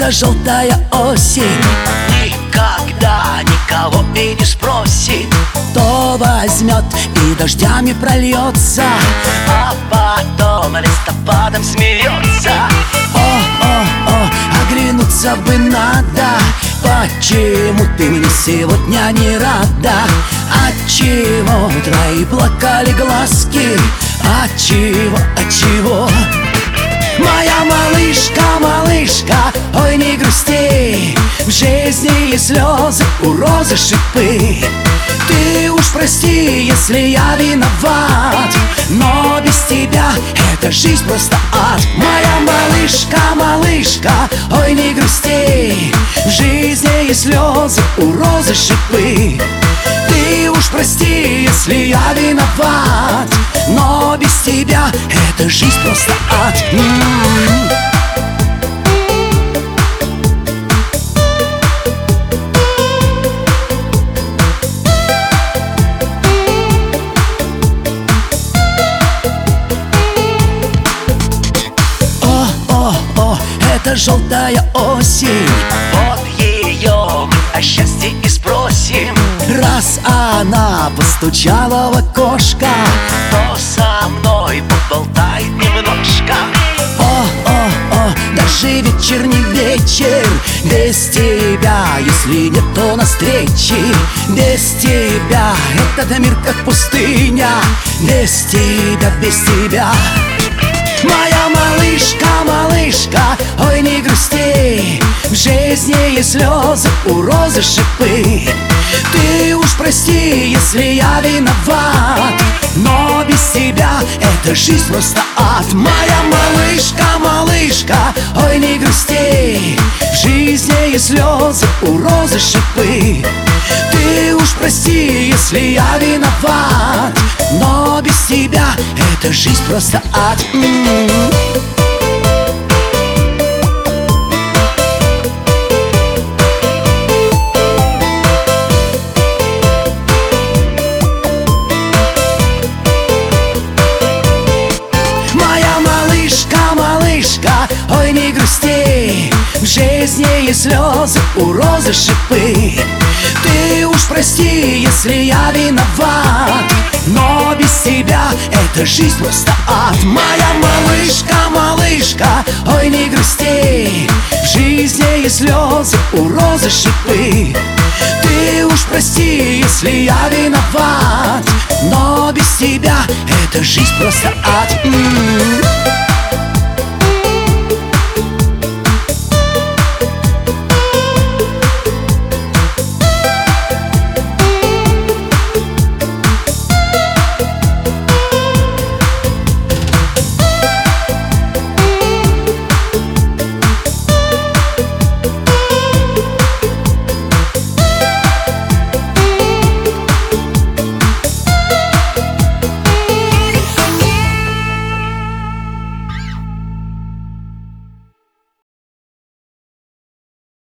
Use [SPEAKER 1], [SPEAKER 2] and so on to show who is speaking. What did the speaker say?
[SPEAKER 1] Это желтая осень никогда никого и не спросит, кто возьмет и дождями прольется, а потом листопадом смеется. О, оглянуться бы надо. Почему ты мне сегодня не рада? Отчего твои плакали глазки? Отчего? Моя малышка, малышка, ой, не грусти. В жизни есть слезы, у розы шипы. Ты уж прости, если я виноват, но без тебя эта жизнь просто ад. Моя малышка, малышка, ой, не грусти. В жизни есть слезы, у розы шипы. Ты уж прости, если я виноват, но без тебя эта жизнь просто ад. Это желтая осень, вот ее мы о счастье и спросим. Раз она постучала в окошко, то со мной поболтай немножко. Даже вечерний вечер без тебя, если нет, то на встрече. Без тебя этот мир как пустыня, без тебя, без тебя. Моя малышка, малышка, ой, не грусти. В жизни есть слезы, у розы шипы. Ты уж прости, если я виноват, но без тебя эта жизнь просто ад. Моя малышка, малышка, ой, не грусти. В жизни есть слезы, у розы шипы. Ты уж прости, если я виноват, но без тебя эта жизнь просто ад. Моя малышка, малышка, ой, не грусти. В жизни есть слезы, у розы шипы. Ты уж прости, если я виноват, но без тебя эта жизнь просто ад. Моя малышка, малышка, ой, не грусти. В жизни есть слезы, у розы шипы. Ты уж прости, если я виноват, но без тебя эта жизнь просто ад.